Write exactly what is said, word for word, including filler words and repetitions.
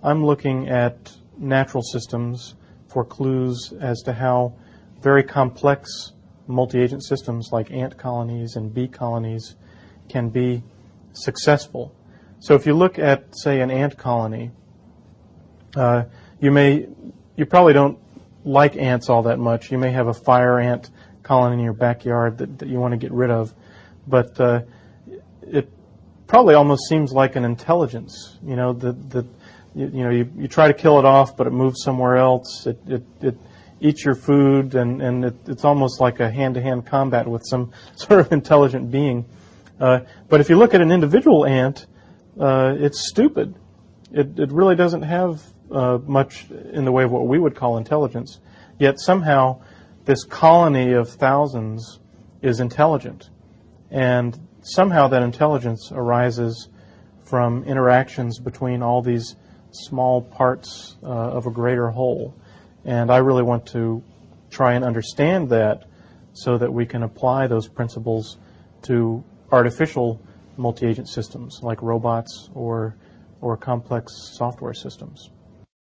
I'm looking at natural systems for clues as to how very complex multi-agent systems like ant colonies and bee colonies can be successful. So if you look at, say, an ant colony, uh, you may, you probably don't like ants all that much. You may have a fire ant colony in your backyard that, that you want to get rid of, but uh, it probably almost seems like an intelligence. You know, that that you, you know you, you try to kill it off, but it moves somewhere else. It it, it eats your food, and and it, it's almost like a hand-to-hand combat with some sort of intelligent being. Uh, but if you look at an individual ant, uh, it's stupid. It it really doesn't have uh, much in the way of what we would call intelligence. Yet somehow this colony of thousands is intelligent, and somehow that intelligence arises from interactions between all these small parts uh, of a greater whole. And I really want to try and understand that so that we can apply those principles to artificial multi-agent systems like robots or or complex software systems.